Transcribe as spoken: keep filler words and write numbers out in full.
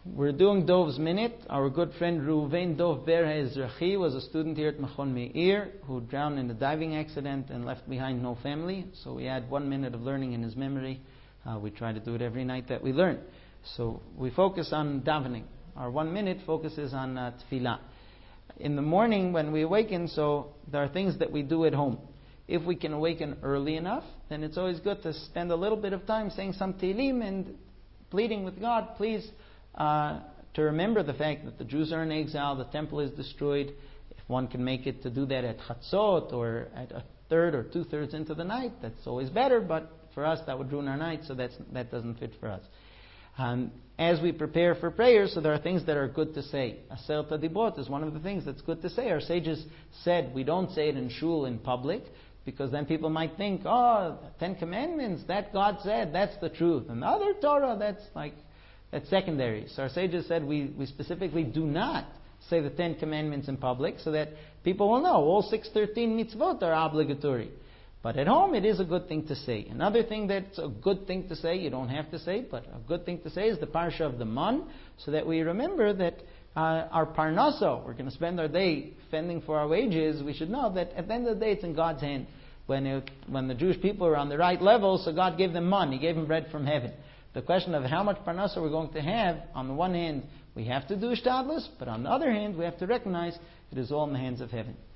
We're doing Dov's Minute. Our good friend Reuven Dov Ber Ezrachi was a student here at Machon Meir who drowned in a diving accident and left behind no family. So we had one minute of learning in his memory. Uh, we try to do it every night that we learn. So we focus on davening. Our one minute focuses on uh, tefillah. In the morning when we awaken, so there are things that we do at home. If we can awaken early enough, then it's always good to spend a little bit of time saying some Tehillim and pleading with God, please, uh, to remember the fact that the Jews are in exile, the temple is destroyed. If one can make it to do that at Chatzot or at a third or two-thirds into the night, that's always better, but for us that would ruin our night, so that's, that doesn't fit for us. Um, as we prepare for prayers, so there are things that are good to say. Aseret Adibot is one of the things that's good to say. Our sages said we don't say it in shul in public, because then people might think, oh, Ten Commandments, that God said, that's the truth. And the other Torah, that's like, that's secondary. So our sages said we, we specifically do not say the Ten Commandments in public, so that people will know all six hundred thirteen mitzvot are obligatory. But at home, it is a good thing to say. Another thing that's a good thing to say, you don't have to say, but a good thing to say is the parsha of the Mon, so that we remember that uh, our parnaso, we're going to spend our day fending for our wages, we should know that at the end of the day, it's in God's hand. When it, when the Jewish people are on the right level, so God gave them mon, He gave them bread from heaven. The question of how much parnaso we're going to have, on the one hand, we have to do ishtadlus, but on the other hand, we have to recognize it is all in the hands of heaven.